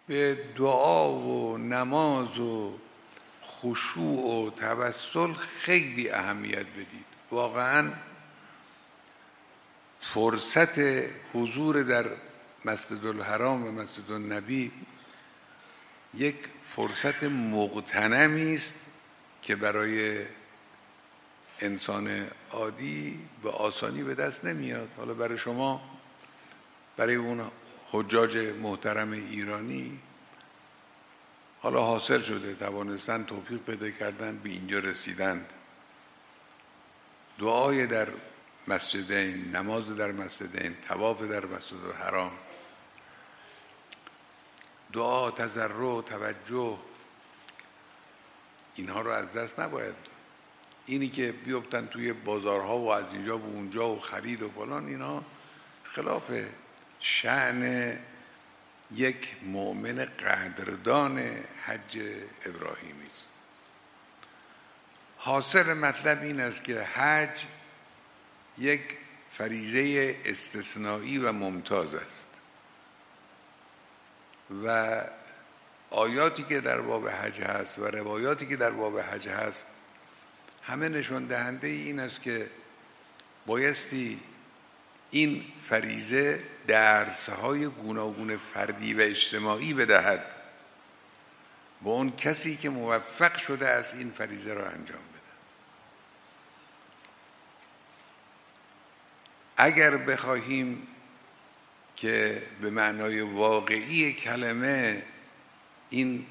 به دعا و نماز و خشوع و توسل خیلی اهمیت بدید. واقعا فرصت حضور در مسجد الحرام و مسجد النبی یک فرصت مغتنمی است که برای انسان عادی به آسانی به دست نمیاد. حالا برای شما، برای اون حجاج محترم ایرانی حالا حاصل شده، توانستن توفیق پیدا کردن، به اینجا رسیدند. دعای در مسجدین، نماز در مسجدین، طواف در مسجد الحرام، دعا، تضرع، توجه، اینها رو از دست نباید. اینی که بیفتن توی بازارها و از اینجا و اونجا و خرید و فلان، اینا خلاف شأن یک مؤمن قدردان حج ابراهیمی است. حاصل مطلب این است که حج یک فریضه استثنایی و ممتاز است و آیاتی که در باب حج هست و روایاتی که در باب حج هست همه نشان دهنده این است که بایستی این فریضه درس‌های گوناگون فردی و اجتماعی بدهد به اون کسی که موفق شده است این فریضه را انجام بده. اگر بخواهیم که به معنای واقعی کلمه این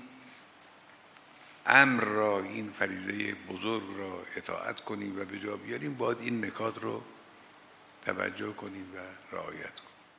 امر را، این فریضه بزرگ را اطاعت کنیم و به جا بیاریم، باید این نکات رو توجه کنیم و رعایت کنیم.